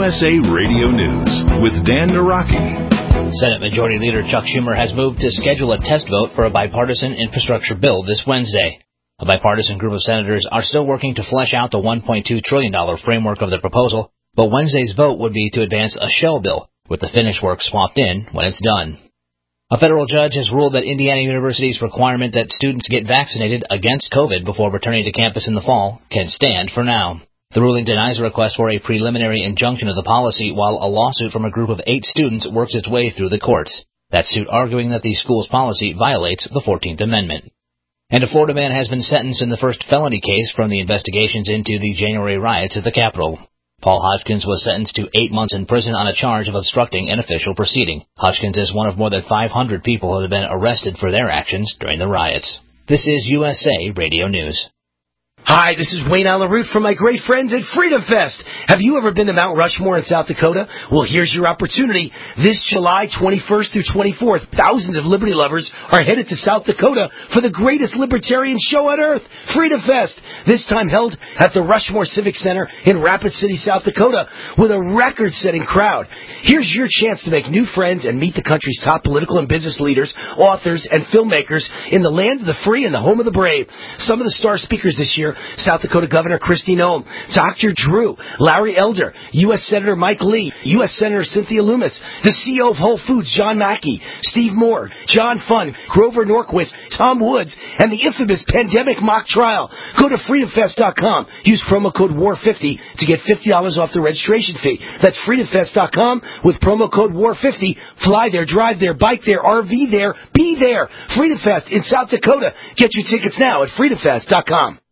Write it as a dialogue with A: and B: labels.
A: USA Radio News with Dan Naraki.
B: Senate Majority Leader Chuck Schumer has moved to schedule a test vote for a bipartisan infrastructure bill this Wednesday. A bipartisan group of senators are still working to flesh out the $1.2 trillion framework of the proposal, but Wednesday's vote would be to advance a shell bill, with the finished work swapped in when it's done. A federal judge has ruled that Indiana University's requirement that students get vaccinated against COVID before returning to campus in the fall can stand for now. The ruling denies a request for a preliminary injunction of the policy while a lawsuit from a group of 8 students works its way through the courts. That suit arguing that the school's policy violates the 14th Amendment. And a Florida man has been sentenced in the first felony case from the investigations into the January riots at the Capitol. Paul Hodgkins was sentenced to 8 months in prison on a charge of obstructing an official proceeding. Hodgkins is one of more than 500 people who have been arrested for their actions during the riots. This is USA Radio News.
C: Hi, this is Wayne Allen Root from my great friends at Freedom Fest. Have you ever been to Mount Rushmore in South Dakota? Well, here's your opportunity. This July 21st through 24th, thousands of liberty lovers are headed to South Dakota for the greatest libertarian show on earth, Freedom Fest. This time held at the Rushmore Civic Center in Rapid City, South Dakota, with a record-setting crowd. Here's your chance to make new friends and meet the country's top political and business leaders, authors, and filmmakers in the land of the free and the home of the brave. Some of the star speakers this year: South Dakota Governor Kristi Noem, Dr. Drew, Larry Elder, U.S. Senator Mike Lee, U.S. Senator Cynthia Lummis, the CEO of Whole Foods, John Mackey, Steve Moore, John Funn, Grover Norquist, Tom Woods, and the infamous Pandemic Mock Trial. Go to freedomfest.com. Use promo code WAR50 to get $50 off the registration fee. That's freedomfest.com with promo code WAR50. Fly there, drive there, bike there, RV there, be there. Freedom Fest in South Dakota. Get your tickets now at freedomfest.com.